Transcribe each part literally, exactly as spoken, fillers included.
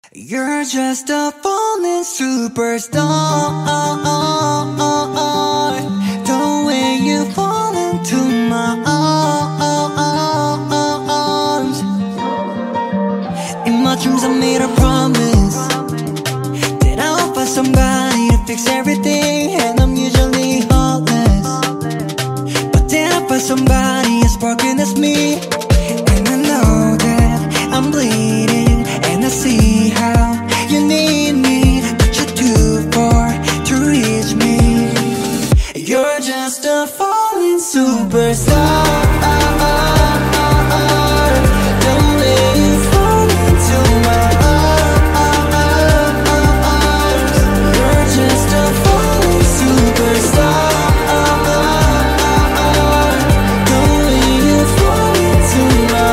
You're just a falling superstar. The way you fall into my arms. In my dreams I made a promise that I'll find somebody to fix everything, and I'm usually heartless. But then I find somebody as sparking as me, and I know that I'm bleeding, and I see how you need me, but you're too far to reach me. You're just a falling superstar. Don't let you fall into my arms. You're just a falling superstar. Don't let you fall into my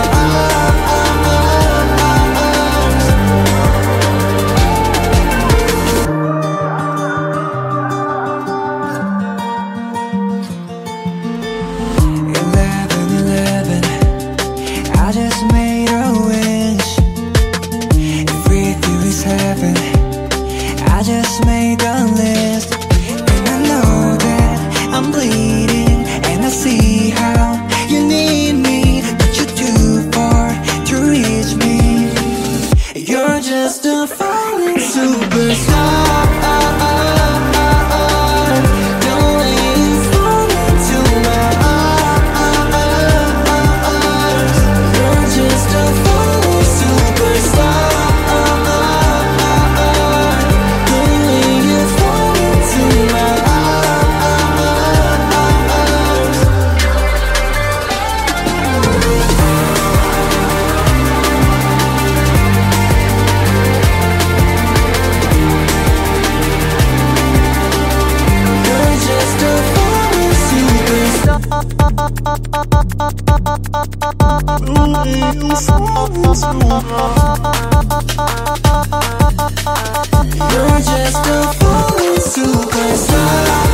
I just made a wish. If you is heaven, I just made a list. And I know that I'm bleeding, and I see how you need me, but you're too far to reach me. You're just a falling superstar. You're just a falling superstar.